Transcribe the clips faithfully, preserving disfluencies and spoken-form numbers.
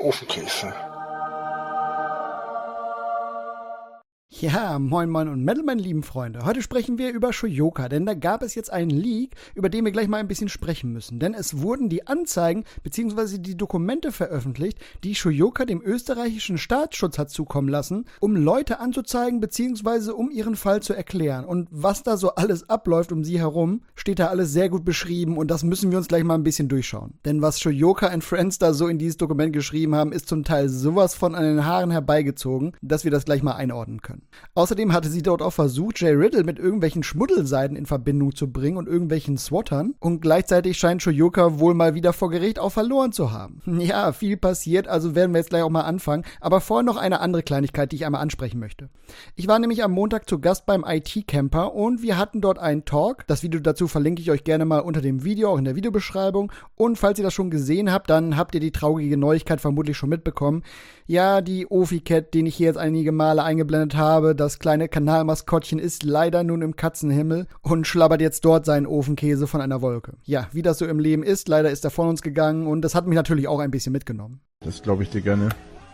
Ofenkäse. Ja, moin moin und Metal, meine lieben Freunde. Heute sprechen wir über Shoyoka, denn da gab es jetzt einen Leak, über den wir gleich mal ein bisschen sprechen müssen. Denn es wurden die Anzeigen bzw. die Dokumente veröffentlicht, die Shoyoka dem österreichischen Staatsschutz hat zukommen lassen, um Leute anzuzeigen bzw. um ihren Fall zu erklären. Und was da so alles abläuft um sie herum, steht da alles sehr gut beschrieben und das müssen wir uns gleich mal ein bisschen durchschauen. Denn was Shoyoka and Friends da so in dieses Dokument geschrieben haben, ist zum Teil sowas von an den Haaren herbeigezogen, dass wir das gleich mal einordnen können. Außerdem hatte sie dort auch versucht, Jay Riddle mit irgendwelchen Schmuddelseiten in Verbindung zu bringen und irgendwelchen Swattern. Und gleichzeitig scheint Shoyoka wohl mal wieder vor Gericht auch verloren zu haben. Ja, viel passiert, also werden wir jetzt gleich auch mal anfangen. Aber vorher noch eine andere Kleinigkeit, die ich einmal ansprechen möchte. Ich war nämlich am Montag zu Gast beim I T-Camper und wir hatten dort einen Talk. Das Video dazu verlinke ich euch gerne mal unter dem Video, auch in der Videobeschreibung. Und falls ihr das schon gesehen habt, dann habt ihr die traurige Neuigkeit vermutlich schon mitbekommen. Ja, die Ofi-Cat, den ich hier jetzt einige Male eingeblendet habe, das kleine Kanalmaskottchen ist leider nun im Katzenhimmel und schlabbert jetzt dort seinen Ofenkäse von einer Wolke. Ja, wie das so im Leben ist, leider ist er von uns gegangen und das hat mich natürlich auch ein bisschen mitgenommen. Das glaube ich dir gerne.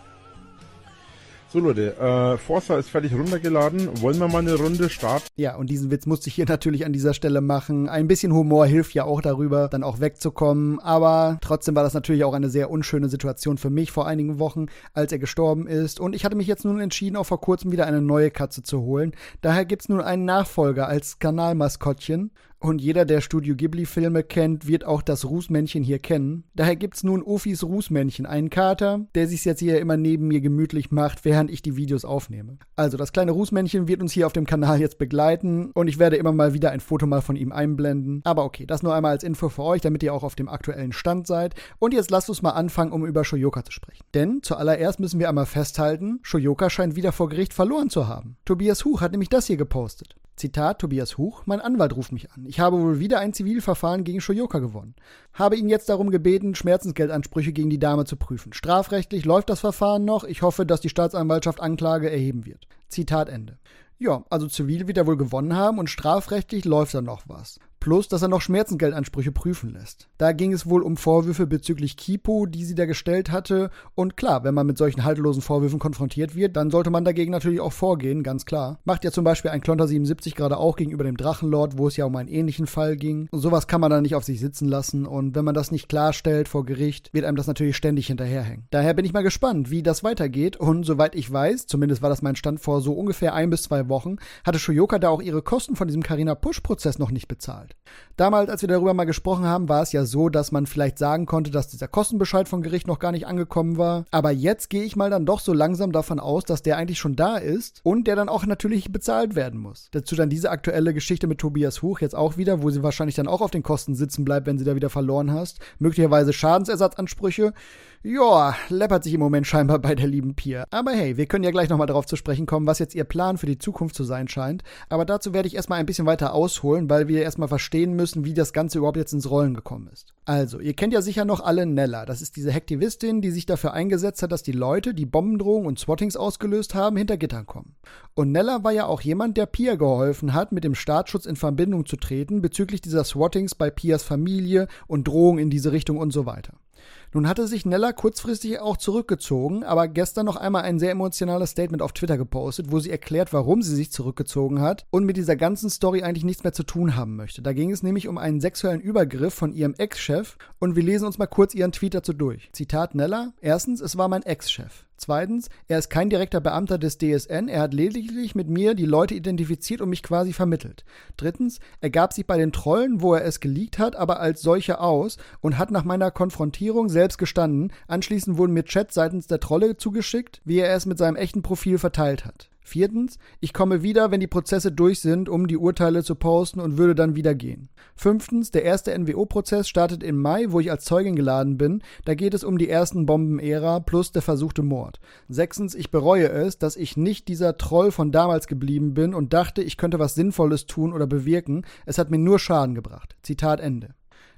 So Leute, äh, Forza ist fertig runtergeladen. Wollen wir mal eine Runde starten? Ja, und diesen Witz musste ich hier natürlich an dieser Stelle machen. Ein bisschen Humor hilft ja auch darüber, dann auch wegzukommen. Aber trotzdem war das natürlich auch eine sehr unschöne Situation für mich vor einigen Wochen, als er gestorben ist. Und ich hatte mich jetzt nun entschieden, auch vor kurzem wieder eine neue Katze zu holen. Daher gibt's nun einen Nachfolger als Kanalmaskottchen. Und jeder, der Studio Ghibli-Filme kennt, wird auch das Rußmännchen hier kennen. Daher gibt's nun Ofis Rußmännchen, einen Kater, der sich jetzt hier immer neben mir gemütlich macht, während ich die Videos aufnehme. Also das kleine Rußmännchen wird uns hier auf dem Kanal jetzt begleiten und ich werde immer mal wieder ein Foto mal von ihm einblenden. Aber okay, das nur einmal als Info für euch, damit ihr auch auf dem aktuellen Stand seid. Und jetzt lasst uns mal anfangen, um über Shoyoka zu sprechen. Denn zuallererst müssen wir einmal festhalten, Shoyoka scheint wieder vor Gericht verloren zu haben. Tobias Huch hat nämlich das hier gepostet. Zitat Tobias Huch, mein Anwalt ruft mich an. Ich habe wohl wieder ein Zivilverfahren gegen Shoyoka gewonnen. Habe ihn jetzt darum gebeten, Schmerzensgeldansprüche gegen die Dame zu prüfen. Strafrechtlich läuft das Verfahren noch. Ich hoffe, dass die Staatsanwaltschaft Anklage erheben wird. Zitat Ende. Ja, also zivil wird er wohl gewonnen haben und strafrechtlich läuft da noch was. Plus, dass er noch Schmerzengeldansprüche prüfen lässt. Da ging es wohl um Vorwürfe bezüglich Kipo, die sie da gestellt hatte. Und klar, wenn man mit solchen haltlosen Vorwürfen konfrontiert wird, dann sollte man dagegen natürlich auch vorgehen, ganz klar. Macht ja zum Beispiel ein Klonter siebenundsiebzig gerade auch gegenüber dem Drachenlord, wo es ja um einen ähnlichen Fall ging. Und sowas kann man dann nicht auf sich sitzen lassen. Und wenn man das nicht klarstellt vor Gericht, wird einem das natürlich ständig hinterherhängen. Daher bin ich mal gespannt, wie das weitergeht. Und soweit ich weiß, zumindest war das mein Stand vor so ungefähr ein bis zwei Wochen, hatte Shoyoka da auch ihre Kosten von diesem Carina-Push-Prozess noch nicht bezahlt. Damals, als wir darüber mal gesprochen haben, war es ja so, dass man vielleicht sagen konnte, dass dieser Kostenbescheid vom Gericht noch gar nicht angekommen war. Aber jetzt gehe ich mal dann doch so langsam davon aus, dass der eigentlich schon da ist und der dann auch natürlich bezahlt werden muss. Dazu dann diese aktuelle Geschichte mit Tobias Huch jetzt auch wieder, wo sie wahrscheinlich dann auch auf den Kosten sitzen bleibt, wenn sie da wieder verloren hast. Möglicherweise Schadensersatzansprüche. Ja, läppert sich im Moment scheinbar bei der lieben Pia. Aber hey, wir können ja gleich nochmal darauf zu sprechen kommen, was jetzt ihr Plan für die Zukunft zu sein scheint. Aber dazu werde ich erstmal ein bisschen weiter ausholen, weil wir erstmal verstehen müssen, wie das Ganze überhaupt jetzt ins Rollen gekommen ist. Also, ihr kennt ja sicher noch alle Nella. Das ist diese Hacktivistin, die sich dafür eingesetzt hat, dass die Leute, die Bombendrohungen und Swattings ausgelöst haben, hinter Gittern kommen. Und Nella war ja auch jemand, der Pia geholfen hat, mit dem Staatsschutz in Verbindung zu treten, bezüglich dieser Swattings bei Pias Familie und Drohungen in diese Richtung und so weiter. Nun hatte sich Nella kurzfristig auch zurückgezogen, aber gestern noch einmal ein sehr emotionales Statement auf Twitter gepostet, wo sie erklärt, warum sie sich zurückgezogen hat und mit dieser ganzen Story eigentlich nichts mehr zu tun haben möchte. Da ging es nämlich um einen sexuellen Übergriff von ihrem Ex-Chef und wir lesen uns mal kurz ihren Tweet dazu durch. Zitat Nella: Erstens, es war mein Ex-Chef. Zweitens, er ist kein direkter Beamter des D S N, er hat lediglich mit mir die Leute identifiziert und mich quasi vermittelt. Drittens, er gab sich bei den Trollen, wo er es geleakt hat, aber als solche aus und hat nach meiner Konfrontierung selbst gestanden. Anschließend wurden mir Chats seitens der Trolle zugeschickt, wie er es mit seinem echten Profil verteilt hat. Viertens, ich komme wieder, wenn die Prozesse durch sind, um die Urteile zu posten und würde dann wieder gehen. Fünftens, der erste N W O-Prozess startet im Mai, wo ich als Zeugin geladen bin. Da geht es um die ersten Bombenära plus der versuchte Mord. Sechstens, ich bereue es, dass ich nicht dieser Troll von damals geblieben bin und dachte, ich könnte was Sinnvolles tun oder bewirken. Es hat mir nur Schaden gebracht. Zitat Ende.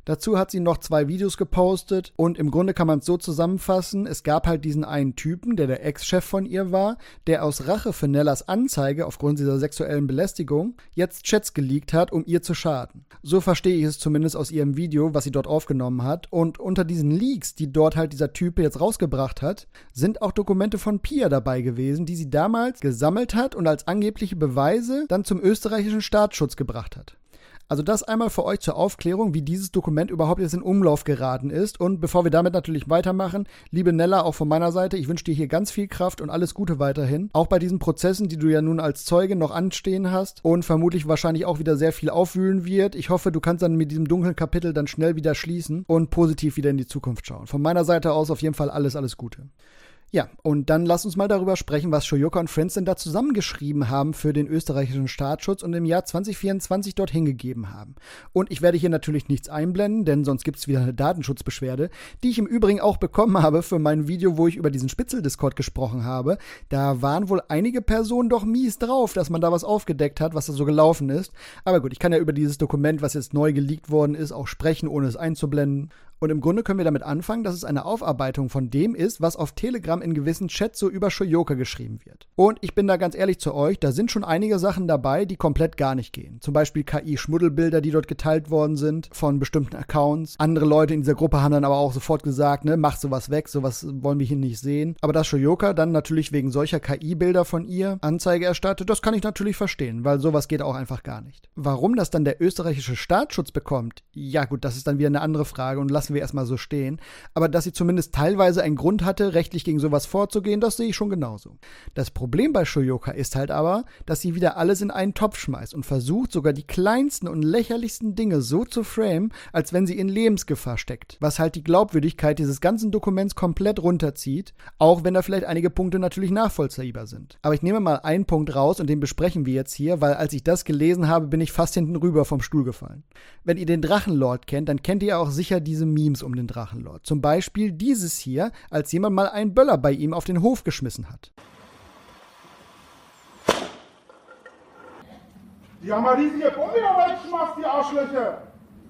Dazu hat sie noch zwei Videos gepostet und im Grunde kann man es so zusammenfassen, es gab halt diesen einen Typen, der der Ex-Chef von ihr war, der aus Rache für Nellas Anzeige aufgrund dieser sexuellen Belästigung jetzt Chats geleakt hat, um ihr zu schaden. So verstehe ich es zumindest aus ihrem Video, was sie dort aufgenommen hat, und unter diesen Leaks, die dort halt dieser Typ jetzt rausgebracht hat, sind auch Dokumente von Pia dabei gewesen, die sie damals gesammelt hat und als angebliche Beweise dann zum österreichischen Staatsschutz gebracht hat. Also das einmal für euch zur Aufklärung, wie dieses Dokument überhaupt jetzt in Umlauf geraten ist. Und bevor wir damit natürlich weitermachen, liebe Nella, auch von meiner Seite, ich wünsche dir hier ganz viel Kraft und alles Gute weiterhin. Auch bei diesen Prozessen, die du ja nun als Zeuge noch anstehen hast und vermutlich wahrscheinlich auch wieder sehr viel aufwühlen wird. Ich hoffe, du kannst dann mit diesem dunklen Kapitel dann schnell wieder schließen und positiv wieder in die Zukunft schauen. Von meiner Seite aus auf jeden Fall alles, alles Gute. Ja, und dann lass uns mal darüber sprechen, was Shoyoka und Friends denn da zusammengeschrieben haben für den österreichischen Staatsschutz und im Jahr zwanzig vierundzwanzig dorthin gegeben haben. Und ich werde hier natürlich nichts einblenden, denn sonst gibt es wieder eine Datenschutzbeschwerde, die ich im Übrigen auch bekommen habe für mein Video, wo ich über diesen Spitzel-Discord gesprochen habe. Da waren wohl einige Personen doch mies drauf, dass man da was aufgedeckt hat, was da so gelaufen ist. Aber gut, ich kann ja über dieses Dokument, was jetzt neu geleakt worden ist, auch sprechen, ohne es einzublenden. Und im Grunde können wir damit anfangen, dass es eine Aufarbeitung von dem ist, was auf Telegram in gewissen Chats so über Shoyoka geschrieben wird. Und ich bin da ganz ehrlich zu euch, da sind schon einige Sachen dabei, die komplett gar nicht gehen. Zum Beispiel K I-Schmuddelbilder, die dort geteilt worden sind von bestimmten Accounts. Andere Leute in dieser Gruppe haben dann aber auch sofort gesagt, ne, mach sowas weg, sowas wollen wir hier nicht sehen. Aber dass Shoyoka dann natürlich wegen solcher K I-Bilder von ihr Anzeige erstattet, das kann ich natürlich verstehen, weil sowas geht auch einfach gar nicht. Warum das dann der österreichische Staatsschutz bekommt? Ja gut, das ist dann wieder eine andere Frage und lassen wir erstmal so stehen. Aber dass sie zumindest teilweise einen Grund hatte, rechtlich gegen sowas vorzugehen, das sehe ich schon genauso. Das Problem bei Shoyoka ist halt aber, dass sie wieder alles in einen Topf schmeißt und versucht, sogar die kleinsten und lächerlichsten Dinge so zu framen, als wenn sie in Lebensgefahr steckt. Was halt die Glaubwürdigkeit dieses ganzen Dokuments komplett runterzieht, auch wenn da vielleicht einige Punkte natürlich nachvollziehbar sind. Aber ich nehme mal einen Punkt raus und den besprechen wir jetzt hier, weil als ich das gelesen habe, bin ich fast hinten rüber vom Stuhl gefallen. Wenn ihr den Drachenlord kennt, dann kennt ihr auch sicher diese Memes um den Drachenlord. Zum Beispiel dieses hier, als jemand mal einen Böller bei ihm auf den Hof geschmissen hat. Die haben mal riesige Bombe weggeschmeißt, die Arschlöcher!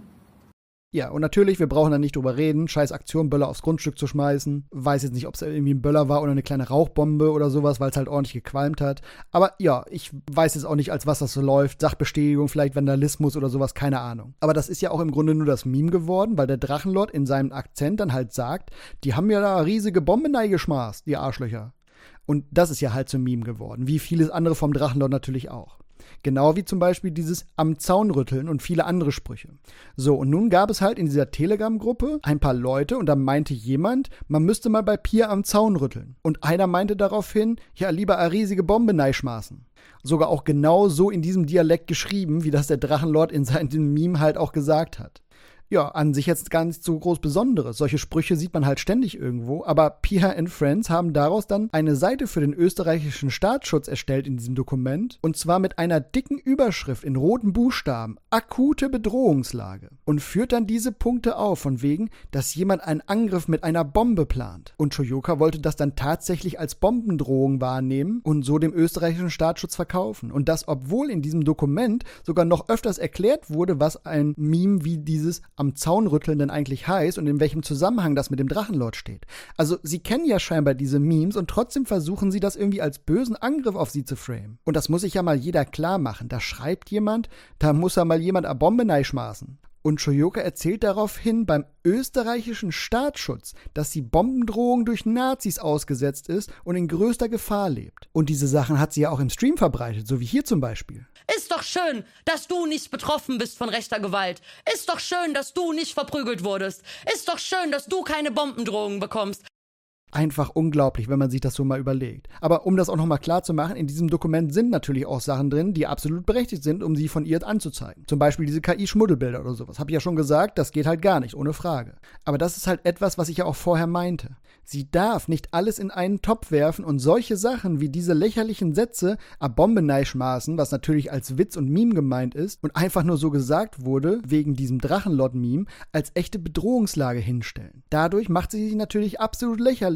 Ja, und natürlich, wir brauchen da nicht drüber reden, scheiß Aktion, Böller aufs Grundstück zu schmeißen. Weiß jetzt nicht, ob es irgendwie ein Böller war oder eine kleine Rauchbombe oder sowas, weil es halt ordentlich gequalmt hat. Aber ja, ich weiß jetzt auch nicht, als was das so läuft. Sachbestätigung, vielleicht Vandalismus oder sowas, keine Ahnung. Aber das ist ja auch im Grunde nur das Meme geworden, weil der Drachenlord in seinem Akzent dann halt sagt, die haben ja da riesige Bomben reingeschmeißt, die Arschlöcher. Und das ist ja halt zum Meme geworden, wie vieles andere vom Drachenlord natürlich auch. Genau wie zum Beispiel dieses am Zaun rütteln und viele andere Sprüche. So, und nun gab es halt in dieser Telegram-Gruppe ein paar Leute und da meinte jemand, man müsste mal bei Pia am Zaun rütteln. Und einer meinte daraufhin, ja, lieber eine riesige Bombe neischmaßen. Sogar auch genau so in diesem Dialekt geschrieben, wie das der Drachenlord in seinem Meme halt auch gesagt hat. Ja, an sich jetzt gar nicht so groß Besonderes. Solche Sprüche sieht man halt ständig irgendwo, aber Pia and Friends haben daraus dann eine Seite für den österreichischen Staatsschutz erstellt in diesem Dokument und zwar mit einer dicken Überschrift in roten Buchstaben, akute Bedrohungslage, und führt dann diese Punkte auf, von wegen, dass jemand einen Angriff mit einer Bombe plant. Und Shoyoka wollte das dann tatsächlich als Bombendrohung wahrnehmen und so dem österreichischen Staatsschutz verkaufen. Und das, obwohl in diesem Dokument sogar noch öfters erklärt wurde, was ein Meme wie dieses am Zaun rütteln denn eigentlich heißt und in welchem Zusammenhang das mit dem Drachenlord steht. Also sie kennen ja scheinbar diese Memes und trotzdem versuchen sie das irgendwie als bösen Angriff auf sie zu framen. Und das muss sich ja mal jeder klar machen. Da schreibt jemand, da muss ja mal jemand eine Bombe neischmaßen. Und Shoyoka erzählt daraufhin beim österreichischen Staatsschutz, dass die Bombendrohung durch Nazis ausgesetzt ist und in größter Gefahr lebt. Und diese Sachen hat sie ja auch im Stream verbreitet, so wie hier zum Beispiel. Ist doch schön, dass du nicht betroffen bist von rechter Gewalt. Ist doch schön, dass du nicht verprügelt wurdest. Ist doch schön, dass du keine Bombendrohungen bekommst. Einfach unglaublich, wenn man sich das so mal überlegt. Aber um das auch nochmal klar zu machen, in diesem Dokument sind natürlich auch Sachen drin, die absolut berechtigt sind, um sie von ihr anzuzeigen. Zum Beispiel diese K I-Schmuddelbilder oder sowas. Hab ich ja schon gesagt, das geht halt gar nicht, ohne Frage. Aber das ist halt etwas, was ich ja auch vorher meinte. Sie darf nicht alles in einen Topf werfen und solche Sachen wie diese lächerlichen Sätze a Bombe neischmaßen, was natürlich als Witz und Meme gemeint ist und einfach nur so gesagt wurde, wegen diesem Drachenlord-Meme, als echte Bedrohungslage hinstellen. Dadurch macht sie sich natürlich absolut lächerlich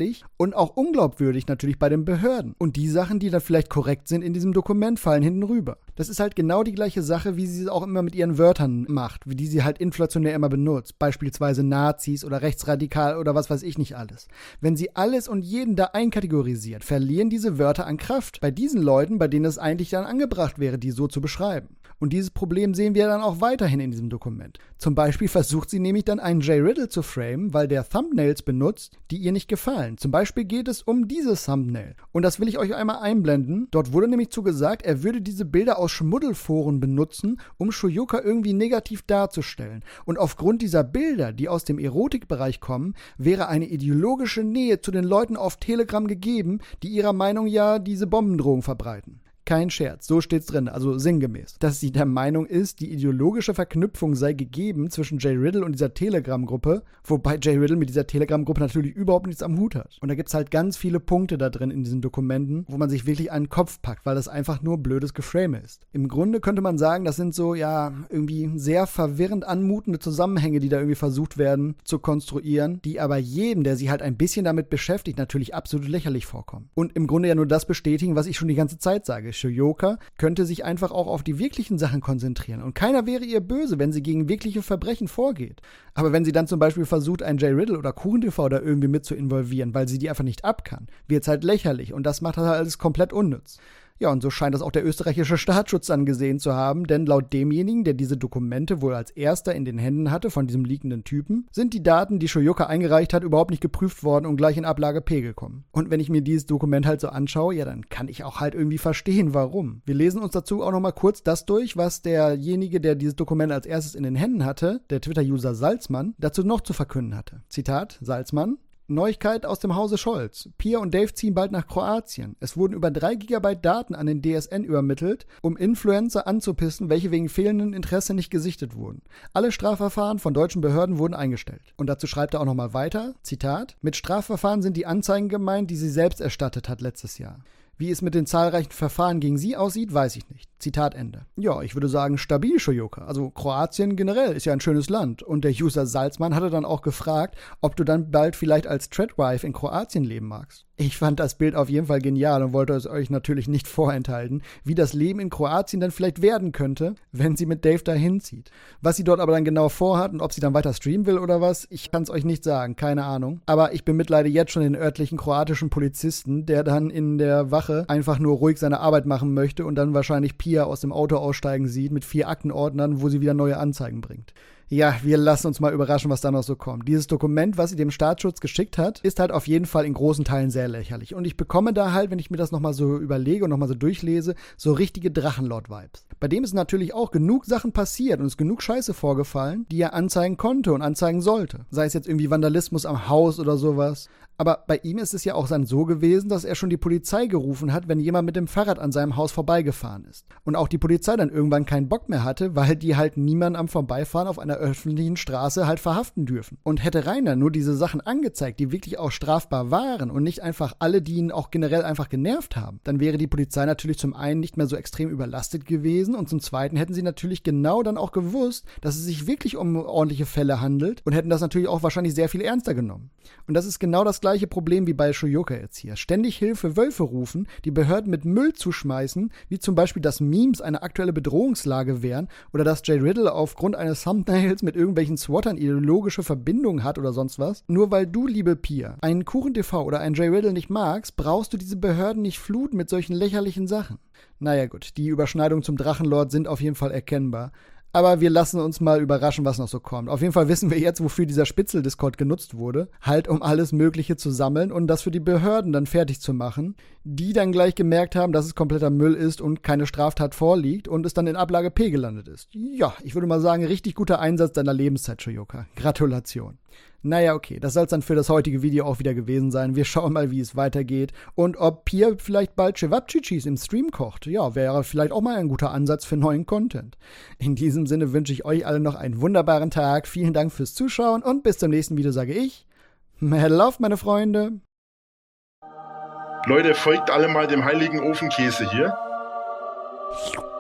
lächerlich und auch unglaubwürdig natürlich bei den Behörden. Und die Sachen, die dann vielleicht korrekt sind in diesem Dokument, fallen hinten rüber. Das ist halt genau die gleiche Sache, wie sie es auch immer mit ihren Wörtern macht, wie die sie halt inflationär immer benutzt. Beispielsweise Nazis oder rechtsradikal oder was weiß ich nicht alles. Wenn sie alles und jeden da einkategorisiert, verlieren diese Wörter an Kraft. Bei diesen Leuten, bei denen es eigentlich dann angebracht wäre, die so zu beschreiben. Und dieses Problem sehen wir dann auch weiterhin in diesem Dokument. Zum Beispiel versucht sie nämlich dann einen Jay Riddle zu framen, weil der Thumbnails benutzt, die ihr nicht gefallen. Zum Beispiel geht es um dieses Thumbnail. Und das will ich euch einmal einblenden. Dort wurde nämlich zugesagt, er würde diese Bilder aus Schmuddelforen benutzen, um Shoyuka irgendwie negativ darzustellen. Und aufgrund dieser Bilder, die aus dem Erotikbereich kommen, wäre eine ideologische Nähe zu den Leuten auf Telegram gegeben, die ihrer Meinung ja diese Bombendrohung verbreiten. Kein Scherz, so steht's drin, also sinngemäß. Dass sie der Meinung ist, die ideologische Verknüpfung sei gegeben zwischen Jay Riddle und dieser Telegram-Gruppe, wobei Jay Riddle mit dieser Telegram-Gruppe natürlich überhaupt nichts am Hut hat. Und da gibt's halt ganz viele Punkte da drin in diesen Dokumenten, wo man sich wirklich an den Kopf packt, weil das einfach nur blödes Geframe ist. Im Grunde könnte man sagen, das sind so, ja, irgendwie sehr verwirrend anmutende Zusammenhänge, die da irgendwie versucht werden zu konstruieren, die aber jedem, der sich halt ein bisschen damit beschäftigt, natürlich absolut lächerlich vorkommen. Und im Grunde ja nur das bestätigen, was ich schon die ganze Zeit sage. Shoyuka könnte sich einfach auch auf die wirklichen Sachen konzentrieren und keiner wäre ihr böse, wenn sie gegen wirkliche Verbrechen vorgeht. Aber wenn sie dann zum Beispiel versucht, einen Jay Riddle oder KuchenTV da irgendwie mit zu involvieren, weil sie die einfach nicht ab kann, wird's halt lächerlich und das macht halt alles komplett unnütz. Ja, und so scheint das auch der österreichische Staatsschutz angesehen zu haben, denn laut demjenigen, der diese Dokumente wohl als erster in den Händen hatte von diesem leakenden Typen, sind die Daten, die Shoyuka eingereicht hat, überhaupt nicht geprüft worden und gleich in Ablage P gekommen. Und wenn ich mir dieses Dokument halt so anschaue, ja, dann kann ich auch halt irgendwie verstehen, warum. Wir lesen uns dazu auch nochmal kurz das durch, was derjenige, der dieses Dokument als erstes in den Händen hatte, der Twitter-User Salzmann, dazu noch zu verkünden hatte. Zitat, Salzmann: Neuigkeit aus dem Hause Scholz. Pia und Dave ziehen bald nach Kroatien. Es wurden über drei Gigabyte Daten an den D S N übermittelt, um Influencer anzupissen, welche wegen fehlendem Interesse nicht gesichtet wurden. Alle Strafverfahren von deutschen Behörden wurden eingestellt. Und dazu schreibt er auch nochmal weiter, Zitat, mit Strafverfahren sind die Anzeigen gemeint, die sie selbst erstattet hat letztes Jahr. Wie es mit den zahlreichen Verfahren gegen sie aussieht, weiß ich nicht. Zitat Ende. Ja, ich würde sagen, stabil, Shoyuka. Also Kroatien generell ist ja ein schönes Land. Und der User Salzmann hatte dann auch gefragt, ob du dann bald vielleicht als Threadwife in Kroatien leben magst. Ich fand das Bild auf jeden Fall genial und wollte es euch natürlich nicht vorenthalten, wie das Leben in Kroatien dann vielleicht werden könnte, wenn sie mit Dave da hinzieht. Was sie dort aber dann genau vorhat und ob sie dann weiter streamen will oder was, ich kann es euch nicht sagen, keine Ahnung. Aber ich bemitleide jetzt schon den örtlichen kroatischen Polizisten, der dann in der Wache einfach nur ruhig seine Arbeit machen möchte und dann wahrscheinlich Pia aus dem Auto aussteigen sieht mit vier Aktenordnern, wo sie wieder neue Anzeigen bringt. Ja, wir lassen uns mal überraschen, was da noch so kommt. Dieses Dokument, was sie dem Staatsschutz geschickt hat, ist halt auf jeden Fall in großen Teilen sehr lächerlich. Und ich bekomme da halt, wenn ich mir das nochmal so überlege und nochmal so durchlese, so richtige Drachenlord-Vibes. Bei dem ist natürlich auch genug Sachen passiert und ist genug Scheiße vorgefallen, die er anzeigen konnte und anzeigen sollte. Sei es jetzt irgendwie Vandalismus am Haus oder sowas. Aber bei ihm ist es ja auch dann so gewesen, dass er schon die Polizei gerufen hat, wenn jemand mit dem Fahrrad an seinem Haus vorbeigefahren ist. Und auch die Polizei dann irgendwann keinen Bock mehr hatte, weil die halt niemanden am Vorbeifahren auf einer öffentlichen Straße halt verhaften dürfen. Und hätte Rainer nur diese Sachen angezeigt, die wirklich auch strafbar waren und nicht einfach alle, die ihn auch generell einfach genervt haben, dann wäre die Polizei natürlich zum einen nicht mehr so extrem überlastet gewesen und zum zweiten hätten sie natürlich genau dann auch gewusst, dass es sich wirklich um ordentliche Fälle handelt und hätten das natürlich auch wahrscheinlich sehr viel ernster genommen. Und das ist genau das gleiche Problem wie bei Shoyuka jetzt hier. Ständig Hilfe Wölfe rufen, die Behörden mit Müll zuschmeißen, wie zum Beispiel, dass Memes eine aktuelle Bedrohungslage wären oder dass Jay Riddle aufgrund eines Thumbnails mit irgendwelchen Swattern ideologische Verbindungen hat oder sonst was. Nur weil du, liebe Pia, einen KuchenTV oder einen Jay Riddle nicht magst, brauchst du diese Behörden nicht fluten mit solchen lächerlichen Sachen. Naja gut, die Überschneidungen zum Drachenlord sind auf jeden Fall erkennbar. Aber wir lassen uns mal überraschen, was noch so kommt. Auf jeden Fall wissen wir jetzt, wofür dieser Spitzel-Discord genutzt wurde. Halt, um alles Mögliche zu sammeln und das für die Behörden dann fertig zu machen. Die dann gleich gemerkt haben, dass es kompletter Müll ist und keine Straftat vorliegt und es dann in Ablage P gelandet ist. Ja, ich würde mal sagen, richtig guter Einsatz deiner Lebenszeit, Shoyuka. Gratulation. Naja, okay, das soll es dann für das heutige Video auch wieder gewesen sein. Wir schauen mal, wie es weitergeht und ob Pia vielleicht bald Cevapcicis im Stream kocht. Ja, wäre vielleicht auch mal ein guter Ansatz für neuen Content. In diesem Sinne wünsche ich euch alle noch einen wunderbaren Tag. Vielen Dank fürs Zuschauen und bis zum nächsten Video sage ich, mehr Love, meine Freunde. Leute, folgt alle mal dem heiligen Ofenkäse hier.